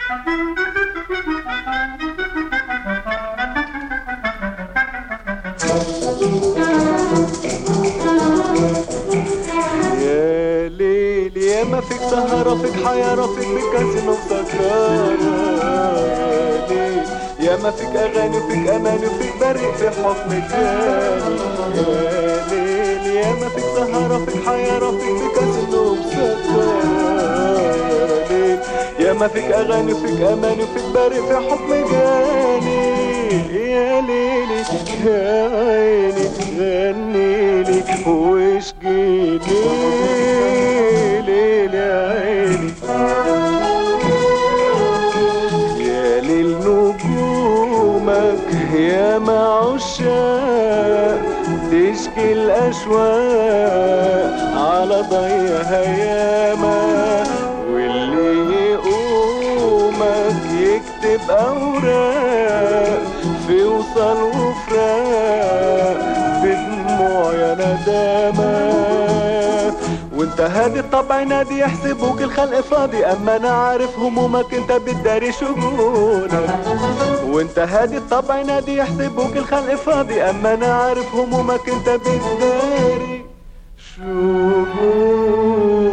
يا ليل يا ما فيك سهرة فيك حيارة فيك بكاسينو مسكرة. يا ليل يا ما فيك أغاني وفيك أماني وفيك بريء في حكم الجاني. يا ليل يا ما فيك سهرة فيك حيارة فيك بكاسينو مسكرة. يا ليل يا ما فيك أغاني وفيك أماني وفيك بريء في حكم جاني. يا ليلي يا عيني غنيلي واشجيلي ليل يا عيني. يا ليل نجومك يا ما عشاق تشكي الأشواق على ضيها ياما. واللي يقومك يكتب أوراق في وصل وفراق بدموع يا ندامة. وانت هادي الطبع نادي يحسبوك الخلق فاضي، اما انا عارف همومك انت بتداري شجونك. وانت هادي الطبع نادي يحسبوك الخلق فاضي، اما انا عارف همومك انت بتداري شجونك.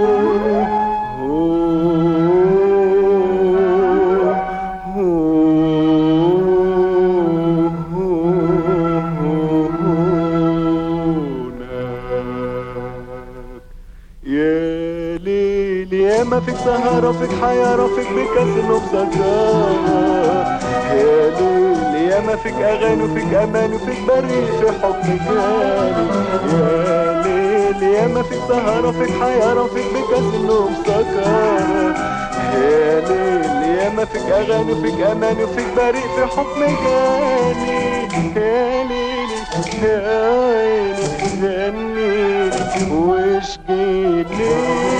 يا ليل يا ما فيك سهرة فيك حيارة فيك بكاسينو مسكرة. يا ليل يا ما فيك أغاني وفيك أماني وفيك بريء في حكم جاني. يا ليل يا ما فيك سهرة فيك حيارة فيك بكاسينو مسكرة. يا ليل يا ما فيك أغاني وفيك أماني وفيك بريء في حكم جاني. يا ليلي يا عيني غنيلي واشجيلي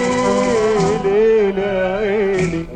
ليل يا عيني.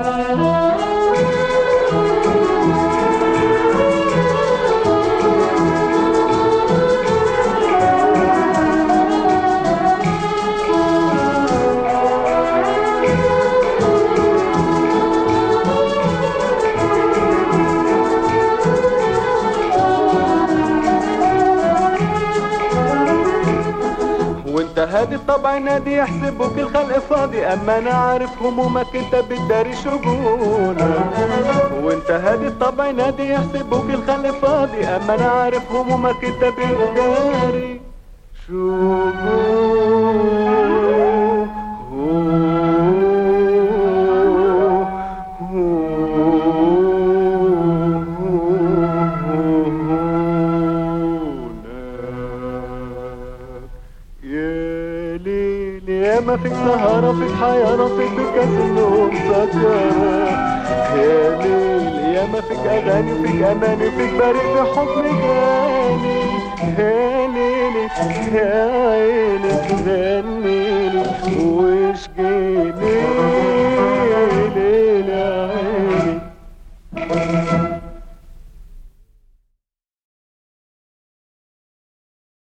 وانت هادي الطبع نادي يحسبوك الخلق فاضي، اما انا عارف همومك انت بتداري شجونك. وانت هادي الطبع نادي يحسبوك الخلق فاضي، اما انا عارف همومك انت بتداري شجونك. يا ليل يا ما فيك سهرة فيك حيارة فيك بكاسينو مسكرة. يا ليل يا ما فيك أغاني وفيك أماني وفيك بريء في حكم جاني. يا ليلي يا عيني غنيلي واشجيلي